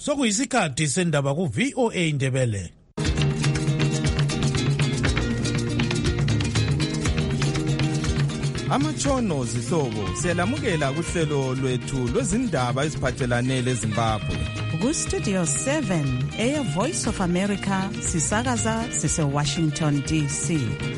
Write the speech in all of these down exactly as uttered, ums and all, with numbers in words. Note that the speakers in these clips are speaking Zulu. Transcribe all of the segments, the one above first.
Sokuyisikhathi sendaba ku V O A Ndebele. Amatshono zihlobo siyalamukela kuhlelo lwethu lwezindaba eziphathelane leZimbabwe. Ku Studio seven Air Voice of America sisakaza sise Washington D C.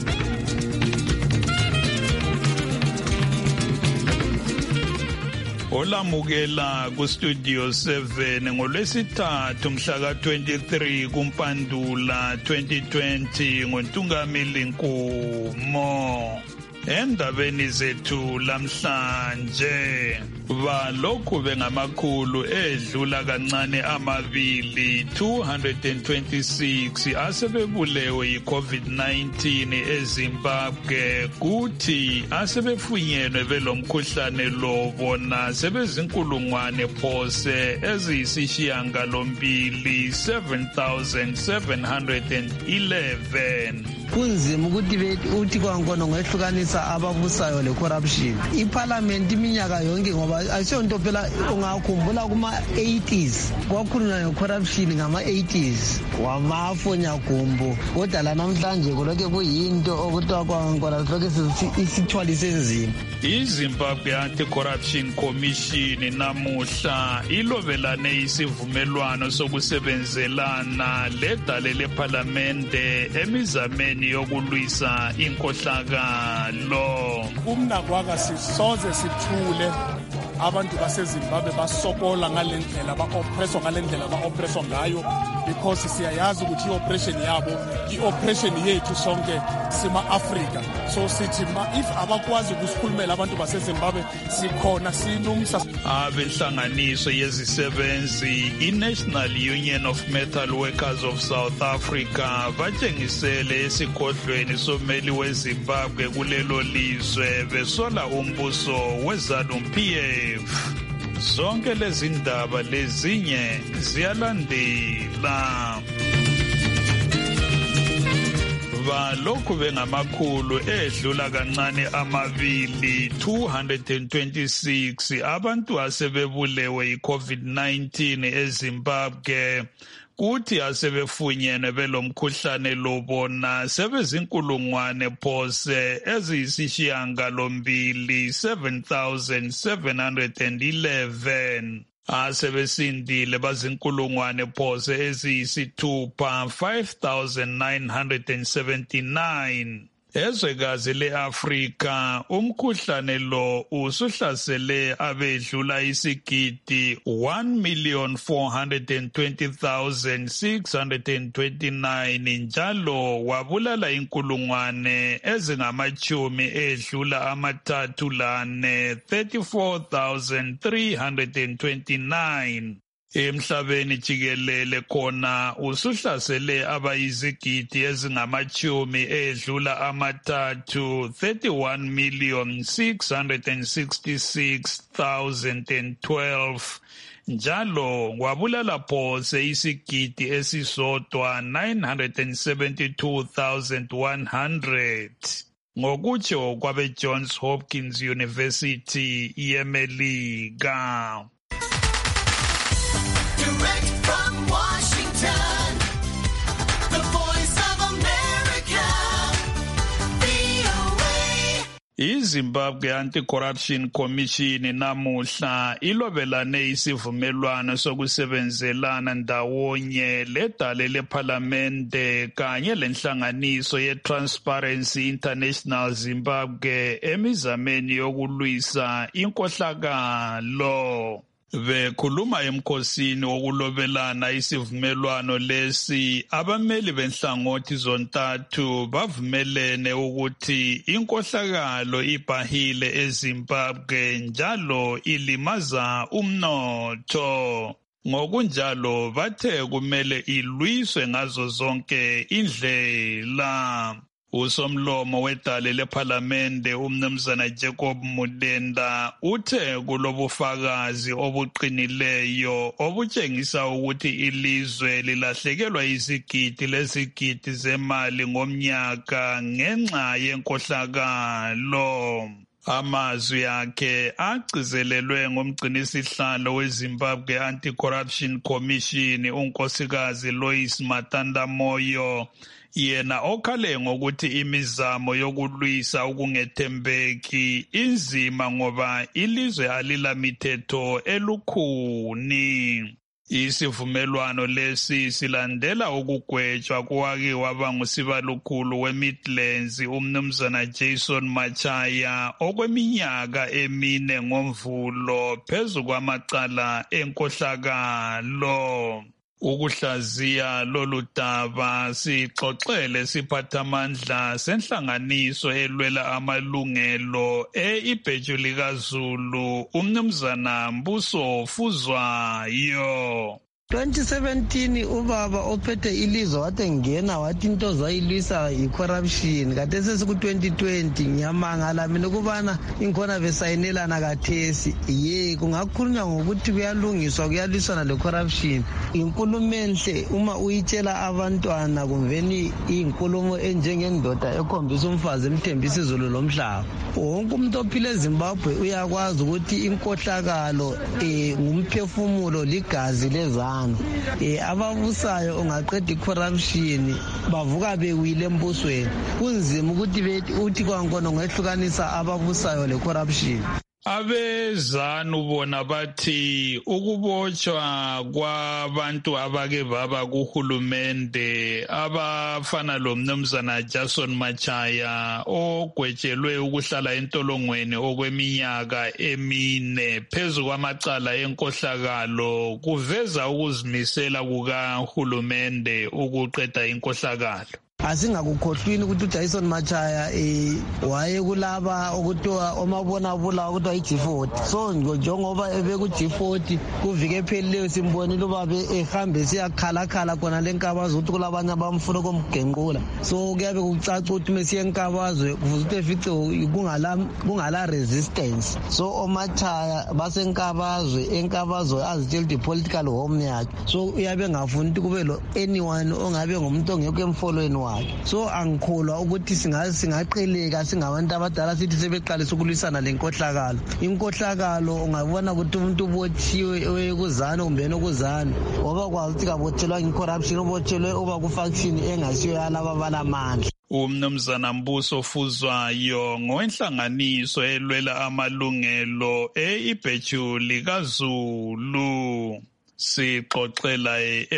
Olamukela ku Studio seven ngolwesithathu mhla ka twenty-three kuMpandula twenty twenty ngoNtungamili Nkumo. Endabeni zethu lamhlanje balokhu bengamakhulu edlula kancane amabili two hundred twenty-six asebebulewe yi-COVID nineteen eZimbabwe kuthi asebefunyenwe belomkhuhlane lo bona sebezinkulungwane phose eziyisishiyangalombili seven thousand seven hundred eleven. Kunzima ukuthi uthi kwankona ngoyehlukanisa ababusayo le corruption. iParliament iminyaka yonke ngoba asiyonto phela ungakhumbula kuma eighties kwakhulunywa ngecorruption ngama eighties wamafonya gumbo kodwa la namhlanje kulokho kuyinto okuthiwa kwankona lokho isithwalise enzima. iZimbabwe Anti-Corruption Commission namuhla ilobelane isivumelwano sokusebenzelana ledale leParlamente emizameni yokulwisa inkohlakalo. Kumnakwaka sisoze sithule abantu baseZimbabwe basokola ngalendlela ba-oppresswa ngalendlela ba-oppresswa ngayo because siyayazi ukuthi i-oppression yabo i-oppression yethu sonke sima-Afrika. So sithi if abakwazi ukusikhulumela abantu baseZimbabwe sikhona sinumsa. Abenhlanganiso yezisebenzi i-National Union of Metal Workers of South Africa batshengisele esigodlweni someli weZimbabwe kulelo lizwe besola umbuso weZanu-P F. Zonke lezi ndaba lezinye ziyalandela. Balokhu bengamakhulu edlula kancane amabili two hundred twenty-six abantu asebebulewe yi-COVID nineteen eZimbabwe kuthi asebefunyenwe belomkhuhlane lobona sebezinkulungwane phose eziyisishiyangalombili seven thousand seven hundred eleven. Asebesindile bazinkulungwane phose eziyisithupha five thousand nine hundred seventy-nine. Ezwekazi le-Afrika umkhuhlane lo usuhlasele abedlula isigidi one million four hundred twenty thousand six hundred twenty-nine njalo wabulala inkulungwane ezingamachumi edlula amathathu lane thirty-four thousand three hundred twenty-nine. Emhlabeni jikelele khona usuhlasele abayizigidi ezingamachumi edlula amathathu thirty-one million six hundred sixty-six thousand twelve njalo wabulala phose isigidi esisodwa nine hundred seventy-two thousand one hundred. Ngokutsho kwabe Johns Hopkins University yeMelika. Direct from Washington, the Voice of America, V O A. iZimbabwe Anti-Corruption Commission namuhla ilobelane isivumelwano sokusebenzelana ndawonye ledale leParlamente kanye lenhlanganiso ye-Transparency International Zimbabwe emizameni yokulwisa inkohlakalo. Bekhuluma emkhosini wokulobelana isivumelwano lesi abameli benhlangothi zontathu bavumelene ukuthi inkohlakalo ibhahile eZimbabwe njalo ilimaza umnotho. Ngokunjalo bathe kumele ilwiswe ngazo zonke indlela. Usomlomo wedale leParlamente umnumzana Jacob Mudenda uthe kulobufakazi obuqinileyo obutshengisa ukuthi ilizwe lilahlekelwa izigidi lezigidi zemali ngomnyaka ngenxa yenkohlakalo. Amazwi akhe agcizelelwe ngumgcinisihlalo weZimbabwe Anti-Corruption Commission unkosikazi Lois Matanda Moyo, yena okhale ngokuthi imizamo yokulwisa ukungethembeki inzima ngoba ilizwe alilamithetho elukhuni. Isivumelwano lesi silandela ukugwetshwa kwake waba ngusibalukhulu weMidlands umnumzana Jason Machaya okweminyaka emine ngomvulo phezu kwamacala enkohlakalo. Ukuhlaziya lolu daba sixoxele siphathamandla senhlanganiso elwela amalungelo e-Ibhejuli kaZulu umnumzana Mbuso Fuzwayo. twenty seventeen ubaba ophethe ilizwe wathi ngena wathi into zayilwisa i-corruption kathesi siku-twenty twenty ngiyamangala mina ukubana inkhona besayinelana kathesi ye kungakhulunywa ngokuthi kuyalungiswa kuyalwisana le-corruption. Inkulumo enhle uma uyitshela abantwana kumveni iyinkulumo enjengendoda ekhombisa umfazi emthembisa izulu lomhlaba. Wonke umuntu ophila eZimbabwe uyakwazi ukuthi inkohlakalo um ngumphefumulo ligazi lezandla. Eh ababusayo ungaqeda icorruption bavuka bewile embusweni kunzima ukuthi bethi uthi kwankona ngehlukanisa ababusayo lecorruption. Abezanu bona bathi ukubotshwa kwabantu abake baba kuhulumende abafana lo mnumzana Jason Machaya ogwetshelwe ukuhlala entolongweni okweminyaka emine phezu kwamacala enkohlakalo kuveza ukuzimisela kukahulumende ukuqeda inkohlakalo. Asingakukhohlwini ukuthi uJason Machaya eh waye kulaba okuthiwa omabonabula okuthiwa i-G forty. So njengoba ebeku-G forty kuvike ephelileyo simbonile ubaba ehambe siyakhalakhala khona lenkabazo ukuthi kulabanye abamfuna ukumgenqula. So kuyabe kucaca ukuthi mesiye enkabazwe kuvuza ukuthi efice kungala kungala resistance. So oMachaya basenkabazwe enkabazwe azitshela ukuthi political home yakhe. So uyabe ngafuni ukuthi kube lo anyone ongabe ngumuntu ongekho emfolweni wakhe. So angikholwa ukuthi singazi singaqeleka singabantu abadala sithi sebeqalisa ukulwisana lenkohlakalo. Inkohlakalo ungabona ukuthi umuntu ubothiwe ekuzana kumbe okuzana ngoba kwazi ukuthi kabothelwa incorruption ubothelwe uba ku-faction engasiyo yalaba abalamandla. Umnumzana Mbuso Fuzwayo ngowenhlanganiso elwela amalungelo e-Ibhejuli kaZulu sixoxela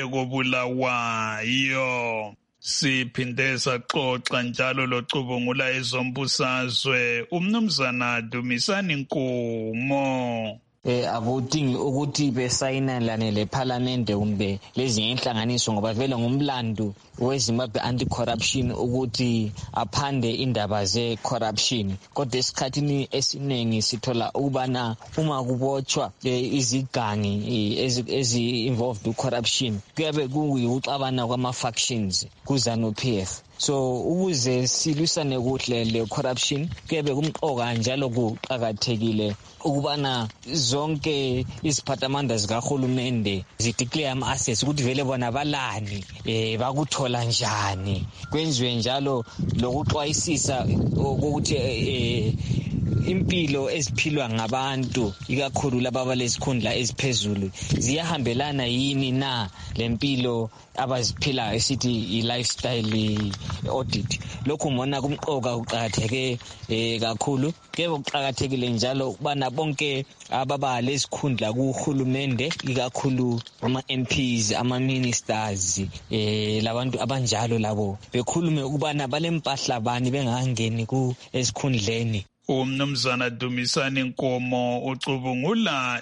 ekobulawayo. Siphinde saxoxa njalo locubungula ezombusazwe umnumzana Dumisani Nkumo. eh akudingi ukuthi besayinelane leParliament kumbe lezinye inhlanganiso ngoba vele ngumlando weZimbabwe Anti-Corruption ukuthi aphande indaba ze-corruption. Kodwa esikhathini esiningi sithola ukubana uma kubotshwa izigangi ezi-involved with-corruption kuyabe kuyikuxabana kwama-factions kuZANU-P F. So ukuze silwisane kuhle le-corruption kuyabe kumqoka njalo kuqakathekile ukubana zonke iziphathamandla zikahulumende zideclare ama-assets ukuthi vele bona balani eh bakuthola njani kwenziwe njalo lokuxwayisisa ukuthi eh impilo eziphilwa ngabantu ikakhulu laba balesikhundla eziphezulu ziyahambelana yini na lempilo abaziphila esithi i-lifestyle audit. Lokhu mbona kumqoka uqakatheke eh kakhulu kube uqakathekile njalo ukubana bonke ababa lesikhundla kuhulumende ikakhulu ama-M Ps ama-ministers eh labantu abanjalo labo bekhulume ukubana balempahla bani bengangeni ku esikhundleni. Umnumzana Dumisani Nkomo ucubungula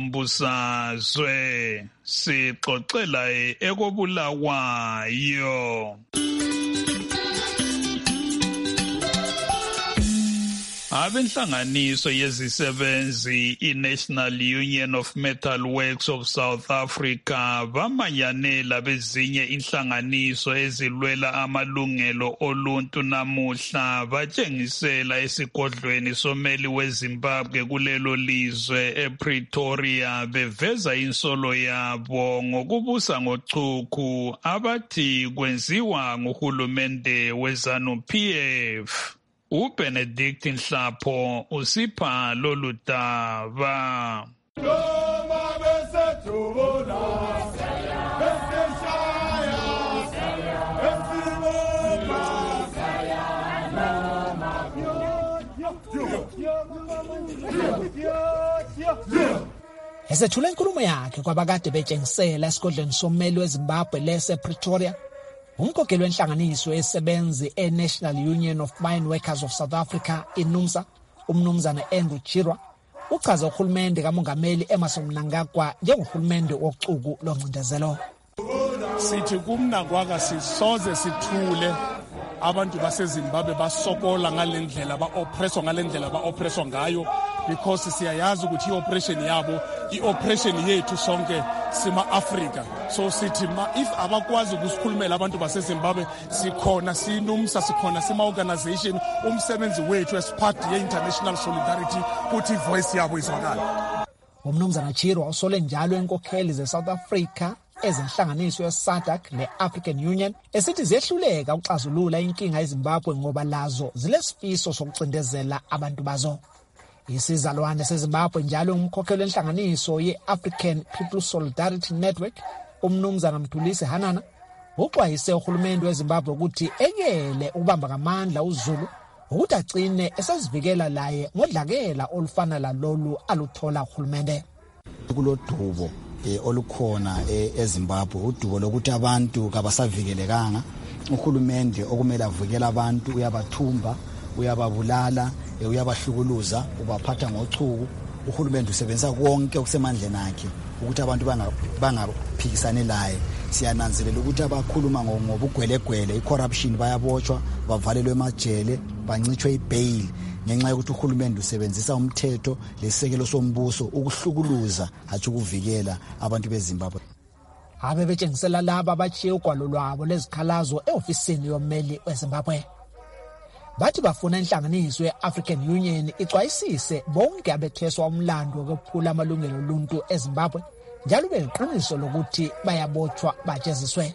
ezombusazwe sixoxela ekobulawayo. Abenhlanganiso yezisebenzi i-National Union of Metal Works of South Africa bamanyanela bezinye inhlanganiso ezilwela amalungelo oluntu namuhla batshengisela esigodlweni someli weZimbabwe kulelo lizwe ePretoria beveza insolo yabo ngokubusa ngochuku abathi kwenziwa nguhulumende weZANU-P F. uBenedict Nhlapho usipha lolu daba. Esethule inkulumo yakhe kwabakade betshengisela esigodlweni sommeli weZimbabwe lese Pretoria, umkhokheli wenhlanganiso esebenzi e-National Union of Mine Workers of South Africa, iNUMSA, umnumzana Andrew Chirwa, uchaza uhulumende kamongameli Emmerson Mnangagwa njengohulumende wocuku loncindezelo. Sithi kumnangagwa sisoze sithule abantu baseZimbabwe basokola ngalendlela ba-oppresswa ngalendlela ba-oppresswa ngayo, because siyayazi ukuthi i-operation yabo i-operation yethu sonke sima-Afrika. So sithi if abakwazi ukusikhulumela abantu baseZimbabwe, sikhona siNUMSA, sikhona sima-organization, umsebenzi wethu as part ye-international solidarity ukuthi ivoice yabo izwakala. Umnumzana Chirwa usole njalo enkokheli ze-South Africa ezenhlanganiso ye-SADC ne-African Union esithi ziyehluleka ukuxazulula inkinga eZimbabwe ngoba lazo zilesifiso sokucindezela abantu bazo. Isizalwane seZimbabwe njalo umkhokheli wenhlanganiso ye-African People's Solidarity Network, umnumzana Mthulisi Hanana, uxwayise uhulumende weZimbabwe ukuthi ekele ukubamba ngamandla uZulu ukuthi agcine esezivikela laye ngodlakela olufana lalolu aluthola uhulumende. Kulodubo olukhona eZimbabwe, udubo lokuthi abantu kabasavikelekanga, uhulumende okumele avikele abantu uyabathumba, uyababulala, uyabahlukuluza, ubaphatha ngochuku. Uhulumende usebenzisa konke okusemandleni akhe ukuthi abantu bangaphikisane laye. Siyananzelela ukuthi abakhuluma ngobugwelegwele, i-corruption, bayabotshwa, bavalelwe emajele, bancitshwe ibail ngenxa yokuthi uhulumende usebenzisa umthetho lesekelo sombuso ukuhlukuluza hatshi ukuvikela abantu beZimbabwe. Abe betshengisela laba abachiye ugwalo lwabo lezikhalazo e-ofisini yommeli weZimbabwe. Bathi bafuna inhlanganiso ye-African Union ixwayisise bonke abetheswa umlando wokuphula amalungelo oluntu eZimbabwe njalo beyiqiniso lokuthi bayabotshwa bajeziswe.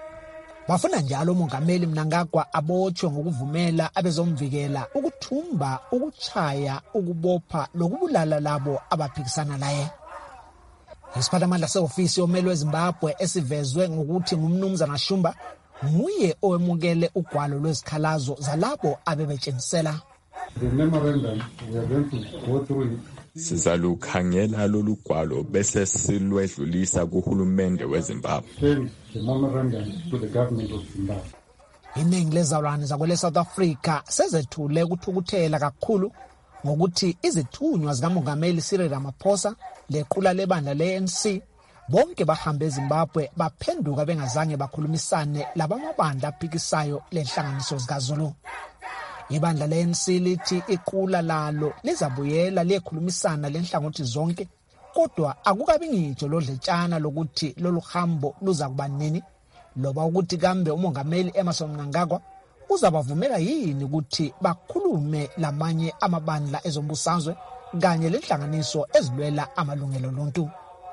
Bafuna njalo umongameli Mnangagwa abotshwe ngokuvumela abezomvikela ukuthumba, ukuchaya, ukubopha lokubulala labo abaphikisana naye. Isiphathamandla se-ofisi yommeli weZimbabwe esivezwe ngokuthi ngumnumzana Shumba nguye owemukele ugwalo lwezikhalazo zalabo abebetshengisela. The memorandum, we are going to go through it. Sizalukhangela lolu gwalo bese silwedlulisa kuhulumende weZimbabwe. The memorandum to the government of Zimbabwe. Iningi lezalwane zakwele South Africa sezethule ukuthukuthela kakhulu ngokuthi izithunywa zikamongameli Cyril Ramaphosa lequla lebandla le-A N C bonke bahambe eZimbabwe baphenduka bengazange bakhulumisane labamabandla aphikisayo lenhlanganiso zikaZulu. Ibandla le-A N C lithi iqula lalo lizabuyela liyekhulumisana lenhlangothi zonke, kodwa akukabi ngitsho lodletshana lokuthi lolu hambo luza kuba nini, loba ukuthi kambe umongameli Emmerson Mnangagwa uzabavumela yini ukuthi bakhulume lamanye amabandla ezombusazwe kanye lenhlanganiso ezilwela amalungelo oluntu.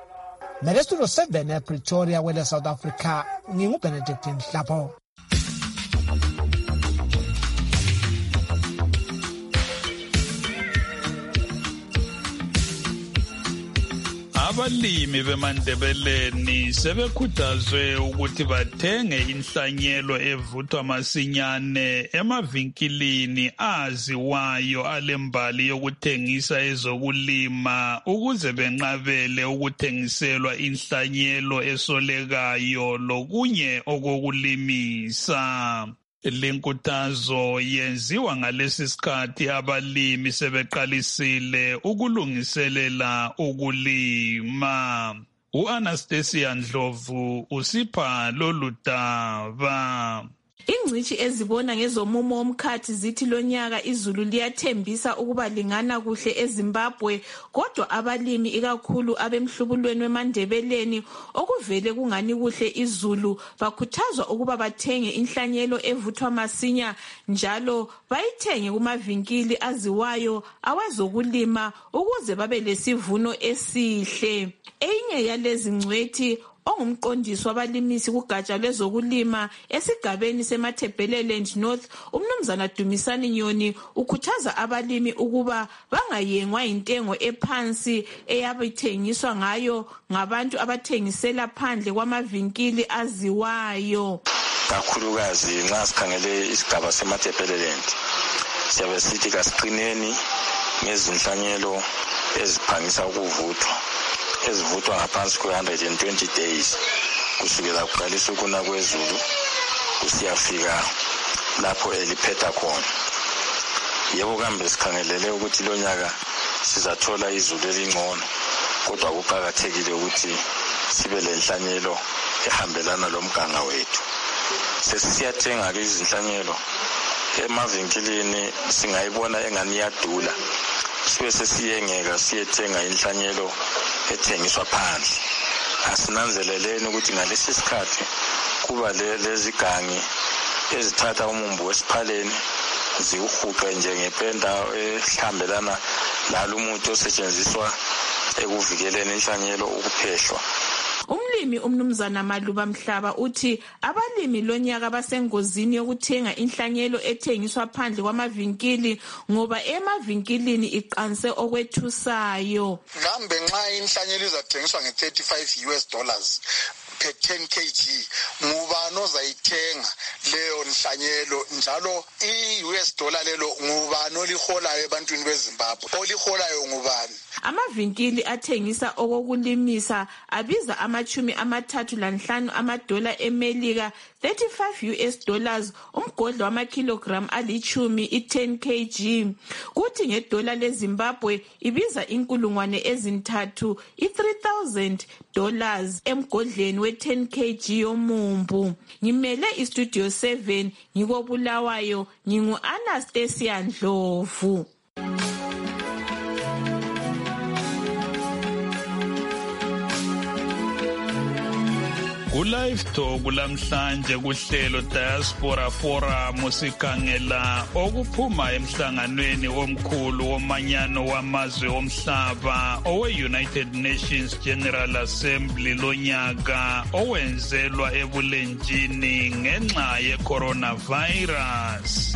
Studio seven ePretoria kwele South Africa, nginguBenedict Nhlapho. Abalimi beMandebeleni sebekhuthazwe ukuthi bathenge inhlanyelo evuthwa masinyane emavinkilini aziwayo alembali yokuthengisa ezokulima ukuze benqabele ukuthengiselwa inhlanyelo esolekayo lokunye okokulimisa. Lenkuthazo yenziwa ngalesi sikhathi abalimi sebeqalisile ukulungiselela ukulima. U-Anastasia Ndlovu usipha lolu daba. Ingcitshi ezibona ngezomumo womkhathi zithi lonyaka izulu liyathembisa ukuba lingana kuhle eZimbabwe, kodwa abalimi ikakhulu abemhlubulweni weMandebeleni okuvele kungani kuhle izulu bakhuthazwa ukuba bathenge inhlanyelo evuthwa masinya njalo bayithenge kumavinkili aziwayo awezokulima ukuze babe lesivuno esihle. Enye yalezi ngcwethi ongumqondisi wabalimisi kugatsha lwezokulima esigabeni seMatabeleland North, umnumzana Dumisani Nyoni ukhuthaza abalimi ukuba bangayengwa intengo ephansi eyabithengiswa ngayo ngabantu abathengisela phandle kwamavinkili aziwayo. Kakhulukazi nxa sikhangele isigaba seMatabeleland siyabe sithi kasiqineni ngezinhlanyelo eziphangisa ukuvuthwa ezivuthwa ngaphansi kwe one hundred twenty days kusukela kuqalisa ukuna kwezulu kusiyafika lapho eliphetha khona. Yebo kambe sikhangelele ukuthi lo nyaka sizathola izulu elingcono, kodwa kuqakathekile ukuthi sibe lenhlanyelo ehambelana lomganga wethu. Sesiyathenga ke izinhlanyelo emavinkilini singayibona engani yadula, sibe sesiyengeka siyethenga inhlanyelo ethengiswa phandle. Asinanzeleleni ukuthi ngalesi sikhathi kuba lezi gangi ezithatha umumbu wesiphaleni ziwuhuqe njengependa ehambelana lalo umuthi osetshenziswa ekuvikeleni inhlanyelo ukuphehlwa. Umlimi umnumzana Maluba Mhlaba uthi abalimi lonyaka basengozini yokuthenga inhlanyelo ethengiswa phandle kwamavinkili ngoba emavinkilini iqanse okwethusayo. Ngambe nxa inhlanyelo izathengiswa nge thirty-five US dollars per ten kilograms, ngubani ozayithenga leyo nhlanyelo, njalo i-U S dollar lelo ngubani oliholayo ebantwini beZimbabwe, oliholayo ngubani? Amavinkili athengisa okokulimisa abiza amachumi amathathu lanhlanu amadola emelika, thirty-five US dollars, umgodlo wamakilogram alichumi i-ten kilograms. Kuthi ngedola leZimbabwe ibiza inkulungwane ezintathu i-three thousand dollars emgodleni we-ten kilograms yomumbu. Ngimele istudio seven ngikobulawayo, ngingu Anastasia Ndlovu. Ku-Live Talk lamhlanje kuhlelo Diaspora Forum sikhangela okuphuma emhlanganweni omkhulu womanyano wamazwe omhlaba owe-United Nations General Assembly lonyaka owenzelwa ebulenjini ngenxa ye-coronavirus.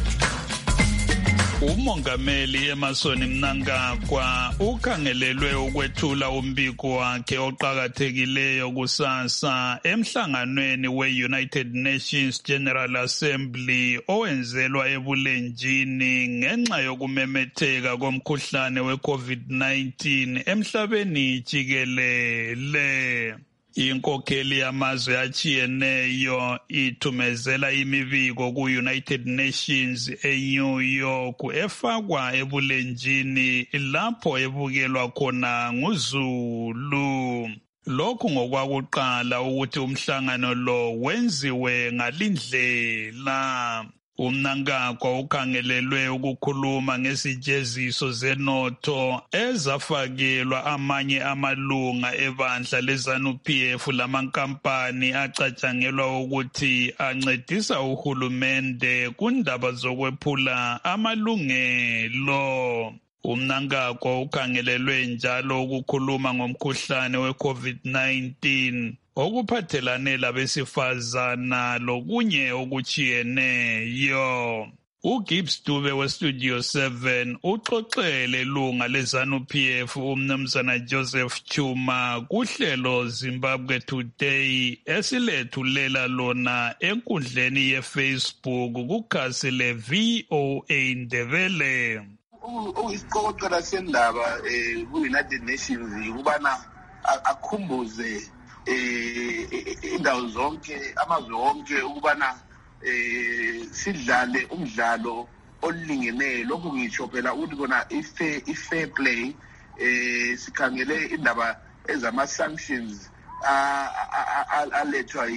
Umongameli Emerson Mnangagwa ukhangelelwe ukwethula umbiko wakhe oqhakathekileyo kusasa emhlanganweni we-United Nations General Assembly owenzelwa ebulenjini ngenxa yokumemetheka komkhuhlane we-COVID nineteen emhlabeni jikelele. Inkokheli yamazwe achiyeneyo ithumezela imibiko ku-United Nations e-New York efakwa ebulenjini lapho ebukelwa khona nguzulu. Lokhu ngokwakuqala ukuthi umhlangano lo wenziwe ngalindlela. Umnangagwa ukhangelelwe ukukhuluma ngesijeziso zenotho ezafakelwa amanye amalunga ebandla leZANU P F lamankampani acatshangelwa ukuthi ancedisa uhulumende kundaba zokwephula amalungelo. Umnangagwa ukhangelelwe njalo ukukhuluma ngomkhuhlane we-COVID nineteen okuphathelane labesifazana lokunye okuchiyeneyo. uGibbs Dube weStudio seven uxoxele lunga leZANU P F umnumzana Joseph Chuma kuhlelo Zimbabwe Today esilethulela lona enkundleni yeFacebook kukhasi le-V O A Ndebele. Isiqoqela sendaba ku-United Nations ukubana akhumbuze indawo zonke amazwe wonke ukubana sidlale umdlalo olingeneyo. Lokhu ngisho phela ukuthi kona i-fair play, sikhangele indaba ezama-sanctions alethwa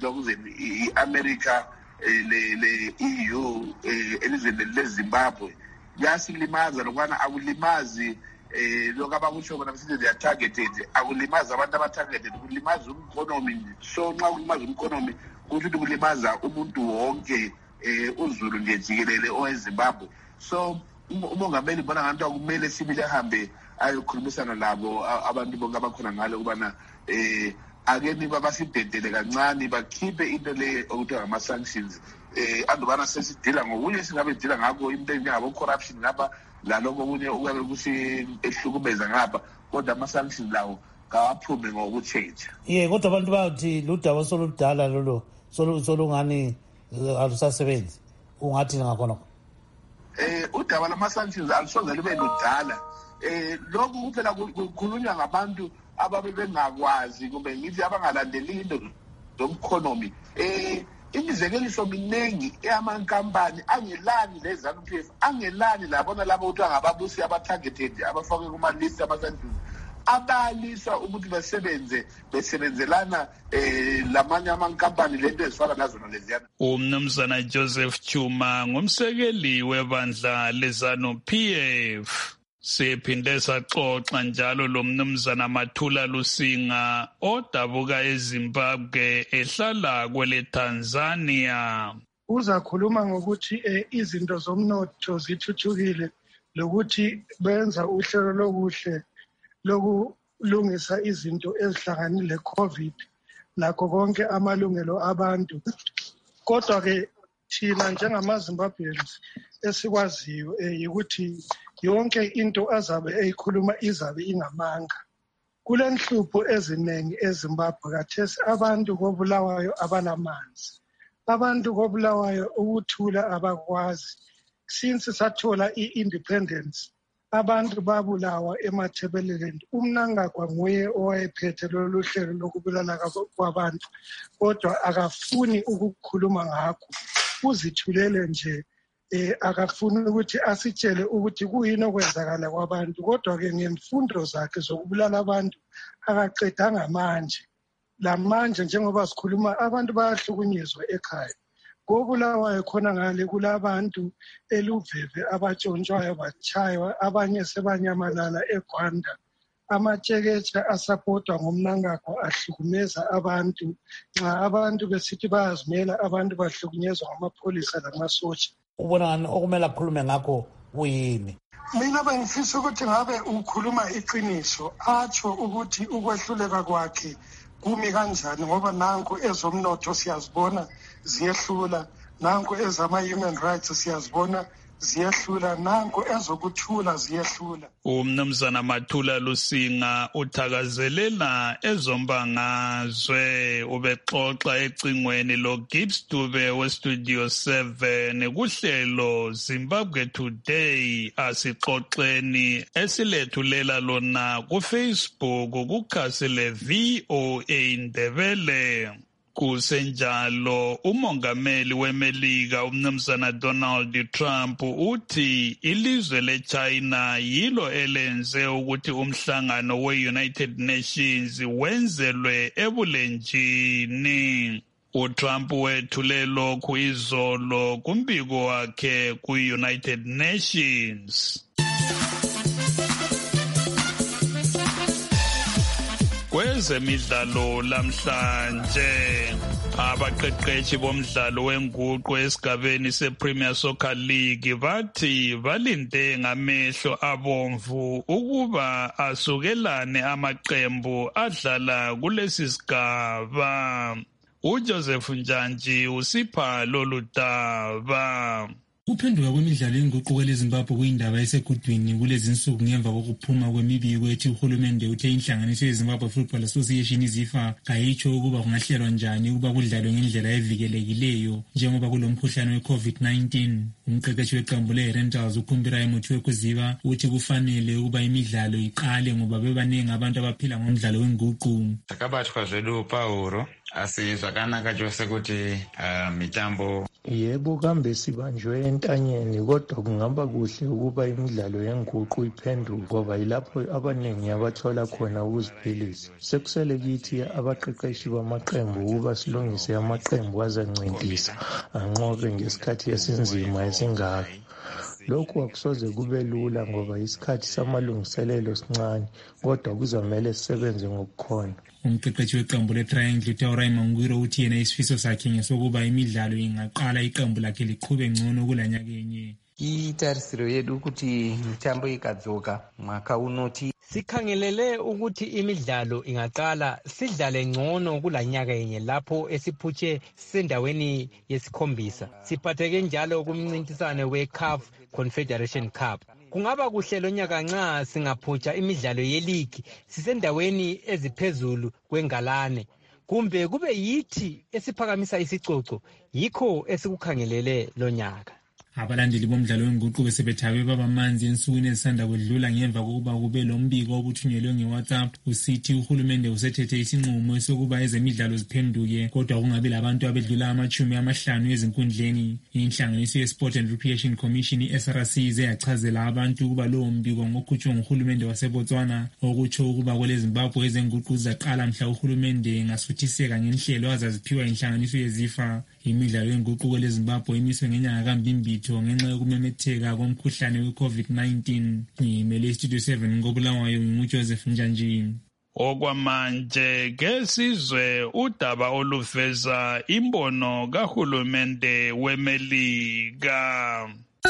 i-America le-E U elizweni leZimbabwe. Kuyasilimaza lokubana akulimazi lokho abakusho bona besithi they are targeted, akulimaza abantu aba-targeted, kulimaza umkhonomi. So nxa kulimaza umkhonomi kusho ukuthi kulimaza umuntu wonke uzulu nje jikelele oweZimbabwe. So umongameli bona ngathi akumele sibile ahambe ayokhulumisana labo abantu bonke abakhona ngale ukubana ake niba basidedele kancane bakhiphe into le okuthiwa ngama-sanctions eh andubana sesidila ngokunye singabe sidila ngakho into engabo corruption ngapha laloko okunye ukuyabe kusihlukumeza ngapha kodwa ama-sanctions lawo kawaphume ngokutshentsha. Ye kodwa abantu bathi ludaba soludala lolo solungani alusasebenzi ungathi ngakhona eh udaba lama-sanctions alusoze lube ludala eh lokhu kuphela kukhulunywa ngabantu ababe bengakwazi kumbe ngithi abangalandeli into zomkhonomi eh imizekeliso miningi eyamankampani angelani lezanu P F angelani labona labo ukuthi ngababusi abatargeted abafake kuma list ama-sanctions abaliswa ukuthi basebenze besebenzelana eh lamanye amankampani lento ezifana nazo leziyana. Umnumzana Joseph Chuma ngumsekeli webandla lezanu P F. Siphinde saxoxa njalo lo mnumzana Mathula Lusinga odabuka eZimbabwe ehlala kwele Tanzania. Uzakhuluma ngokuthi eh, izinto zomnotho zithuthukile lokuthi benza uhlelo lokuhle lokulungisa izinto ezihlanganile COVID nakho konke amalungelo abantu. Kodwa ke thina njengamaZimbabweans esikwaziyo ukuthi yonke into azabe eyikhuluma izabe ingamanga. Kulenhlupho eziningi eZimbabwe kathesi abantu kobulawayo abanamanzi. Abantu kobulawayo ukuthula abakwazi. Since sathola i-independence abantu babulawa eMatabeleland. Umnangagwa nguye owayephethe lolu hlelo lokubulala kwabantu kodwa akafuni ukukhuluma ngakho. Uzithulele nje eh akafuni ukuthi asitshele ukuthi kuyini okwenzakala kwabantu kodwa ke ngemfundo zakhe zokubulala abantu akaqedanga manje. Lamanje njengoba sikhuluma abantu bayahlukunyezwa ekhaya. Kobulawayo khona ngale kulabantu eluveve abatshontshwayo bachaywa abanye sebanyamalala eGwanda. Amatsheketsha asapotwa ngomnangagwa ahlukumeza abantu nxa abantu besithi bayazimela abantu bahlukunyezwa ngamapolisa lamasotsha. Ubona ngani okumele akhulume ngakho kuyini? Mina bengifisa ukuthi ngabe ukhuluma iqiniso atsho ukuthi ukwehluleka kwakhe kumi kanjani ngoba nanku ezomnotho siyazibona ziyehlula, nanku ezama-human rights siyazibona ziyehlula, nanku ezokuthula ziyehlula. Umnumzana Mathula Lusinga uthakazelela ezombangazwe ubexoxa ecingweni lo Gibbs Dube weStudio seven kuhlelo Zimbabwe Today asixoxeni esilethulela lona kuFacebook kukhasi le V O A Ndebele. Kusenjalo umongameli weMelika umnumzana Donald Trump uthi ilizwe leChina yilo elenze ukuthi umhlangano we-United Nations wenzelwe ebulenjini. uTrump wethule lokhu izolo kumbiko wakhe ku-United Nations. Kwezemidlalo lamhlanje abaqeqeshi bomdlalo wenguqu esigabeni sePremier Soccer League bathi balinde ngamehlo abomvu ukuba asukelane amaqembu adlala kulesi sigaba. uJoseph Njanji usipha lolu daba. Ukuphenduka kwemidlalo yenguquko leZimbabwe kuyindaba esegudwini kulezi insuku ngemva kokuphuma kwemibiko ethi uhulumende uthe inhlanganiso yeZimbabwe Football Association izifa kayitsho ukuba kungahlelwa njani ukuba kudlalwe ngendlela evikelekileyo njengoba kulomkhuhlane we-COVID nineteen. Umqeqeshi weqembu le-Rentals uKhumbira Muthiwe kuziba uthi kufanele ukuba imidlalo iqale ngoba bebaningi abantu abaphila ngomdlalo wenguqu. Takabatwa zvedu Pauro asi zvakanaka chose kuti uh, mitambo yebo kambe sibanjwe entanyeni kodwa kungaba kuhle ukuba imidlalo yenguqu iphenduke ngoba yilapho abaningi abathola khona ukuziphilisa. Sekusele kithi abaqeqeshi bamaqembu ukuba silungise amaqembu azancintisa anqobe ngesikhathi esinzima esingaka. Lokhu akusoze kube lula ngoba isikhathi samalungiselelo sincane kodwa kuzomela sisebenze ngokukhona. Umqeqeshi weqembu le-Triangle uTaorai Mangwiro uthi yena isifiso sakhe ngesokuba imidlalo ingaqala iqembu lakhe liqhube ngcono kulanyakenye. Itarisiro yedu kuti mitambo ikadzoka mwaka unoti Sikhangelele ukuthi imidlalo ingaqala sidlale ngcono kulanyaka yenye lapho esiphutshe sendaweni yesikhombisa. Siphatheke njalo kumncintiswano we-C A F Confederation Cup. Kungaba kuhle lonyaka nxa singaphutsha imidlalo yeligi sisendaweni eziphezulu kwengalane. Kumbe kube yithi esiphakamisa isicoco yikho esikukhangelele lonyaka. Abalandeli bomdlalo wenguqu besebethabe babamanzi ensukwini ezisanda kwedlula ngemva kokuba kube lombiko obuthunyelwe nge-WhatsApp usithi uhulumende usethethe isinqumo sokuba ezemidlalo ziphenduke kodwa kungabi labantu abedlula amachumi amahlanu ezinkundleni. Inhlanganiso ye-Sport and Recreation Commission i-S R C ize yachazela abantu ukuba lowo mbiko ngokhutshwe nguhulumende waseBotswana okutsho ukuba kwele Zimbabwe ezenguqu zaqala mhla uhulumende ngasuthiseka ngenhlelo azaziphiwa inhlanganiso yezifa. Imidlalo yenguqu kwele Zimbabwe imiswe ngenyanga kaMbimbitho ngenxa yokumemetheka komkhuhlane we-COVID nineteen. Ngimele iStudio seven ngobulawayo nguJoseph Njanjini. Okwamanje ke sizwe udaba oluveza imbono kahulumende weMelika.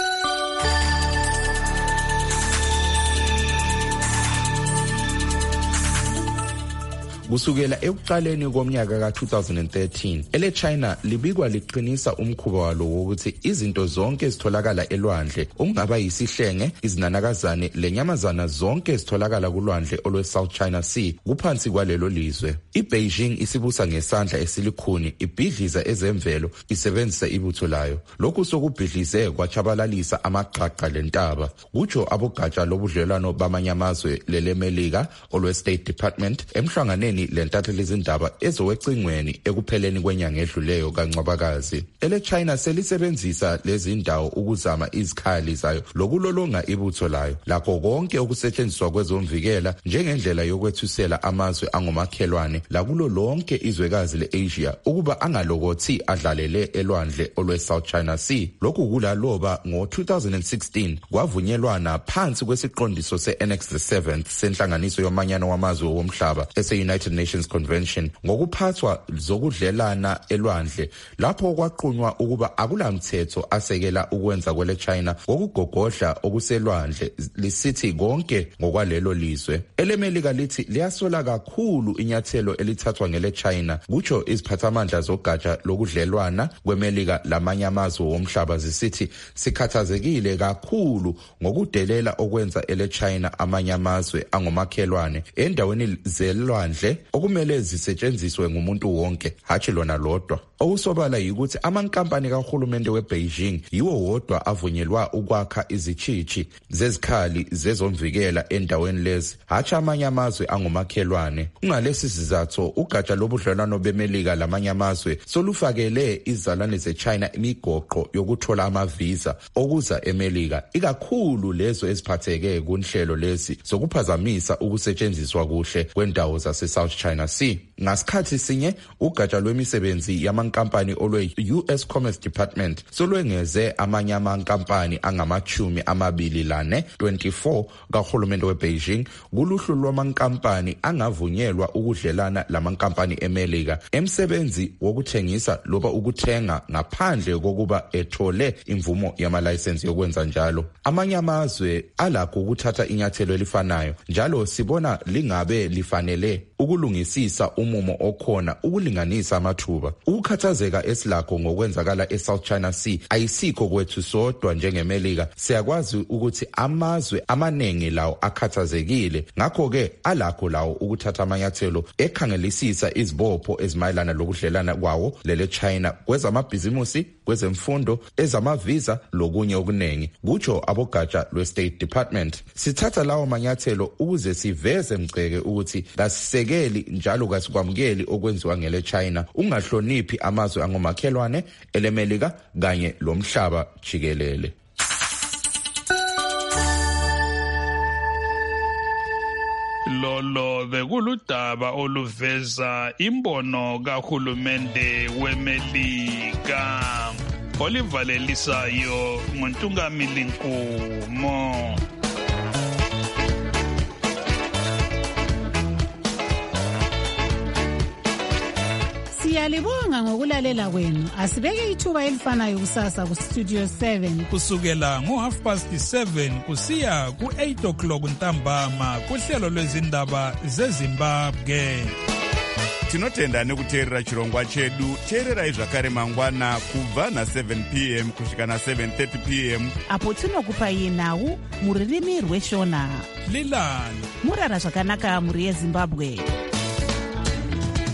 Kusukela ekuqaleni komnyaka ka two thousand thirteen, ele China libikwa liqinisa umkhuba walo wokuthi izinto zonke ezitholakala elwandle ungaba yisihlenge, izinanakazane lenyamazana zonke ezitholakala kulwandle olwe South China Sea kuphansi kwalelo lizwe. iBeijing isibusa ngesandla esilikhuni ibhidliza ezemvelo isebenzisa ibutho layo. Lokhu sokubhidlize kwachabalalisa amaqaqa lentaba. Kutsho abogatsha lobudlelwano bamanyamazwe lelemelika olwe State Department emhlanganeni lentatheli izindaba ezowecingweni ekupheleni kwenyanga edluleyo kaNcwabakazi. Ele China selisebenzisa lezi ndawo ukuzama izikhali zayo lokulolonga ibutho layo lakho konke okusetshenziswa kwezomvikela njengendlela yokwethusela amazwe angomakhelwane lakulo lonke izwekazi leAsia ukuba angalokothi adlalele elwandle olwe South China Sea. Lokhu kulaloba ngo two thousand sixteen kwavunyelwana phansi kwesiqondiso se-Annex the seventh senhlanganiso yomanyano wamazwe womhlaba ese-United Nations Convention ngokuphathwa zokudlelana elwandle lapho kwaqunywa ukuba akulamthetho asekela ukwenza kwele China ngokugogodla okuselwandle lisithi konke ngokwalelo lizwe. Elemelika lithi liyasola kakhulu inyathelo elithathwa ngele China. Kutsho iziphathamandla zogatsha lokudlelwana kwemelika lamanye amazwe womhlaba zisithi sikhathazekile kakhulu ngokudelela okwenza ele China amanye amazwe angomakhelwane endaweni zelwandle okumele zisetshenziswe ngumuntu wonke hathi lona lodwa. Okusobala yikuthi amankampani kahulumende weBeijing yiwo wodwa avunyelwa ukwakha izichichi zezikhali zezomvikela endaweni lezi hathi amanye amazwe angomakhelwane. Kungalesi sizathu ugatsha lobudlelwano bemelika lamanye amazwe solufakele izalwane zeChina imigoqo yokuthola amavisa okuza emelika ikakhulu lezo eziphatheke kunhlelo lezi zokuphazamisa ukusetshenziswa kuhle kwendawo zase South China Sea. Ngasikhathi sinye ugatsha lwemisebenzi yamankampani olwe U S Commerce Department solwengeze amanye amankampani angamachumi amabili lane twenty-four kahulumende weBeijing kuluhlu lwamankampani angavunyelwa ukudlelana lamankampani emelika emsebenzi wokuthengisa loba ukuthenga ngaphandle kokuba ethole imvumo yamalayisensi yokwenza njalo. Amanye amazwe alakho ukuthatha inyathelo elifanayo njalo sibona lingabe lifanele ukulungisisa umumo okhona ukulinganisa amathuba. Ukukhathazeka esilakho ngokwenzakala eSouth China Sea ayisikho kwethu sodwa njengemelika. Siyakwazi ukuthi amazwe amanengi lawo akhathazekile ngakho ke alakho lawo ukuthatha amanyathelo ekhangelisisa izibopho ezimayelana lokudlelana kwawo lele China kwezamabhizimusi, kwezemfundo, ezamavisa lokunye okunengi. Kutsho abogatsha lwe-State Department. Sithatha lawo manyathelo ukuze siveze mgceke ukuthi kasisekeli njalo kasikwamukeli okwenziwa ngele China ungahloniphi amazwe angomakhelwane elemelika kanye lomhlaba jikelele. Lolo bekuludaba oluveza imbono kahulumende weMelika olivalelisayo ngoNtungamili Nkumo. Siyalibonga ngokulalela kwenu. Asibeke ithuba elifanayo kusasa ku Studio seven. Kusukela ngo half past seven kusiya ku eight o'clock ntambama kuhlelo lwezindaba zeZimbabwe. Tinotenda nekuteerera chirongwa chedu. Teererai zvakare mangwana kubva na seven p m kusvika na seven thirty p m apo tinokupai nhau muririmi rweshona. Lilani murara zvakanaka muri yeZimbabwe.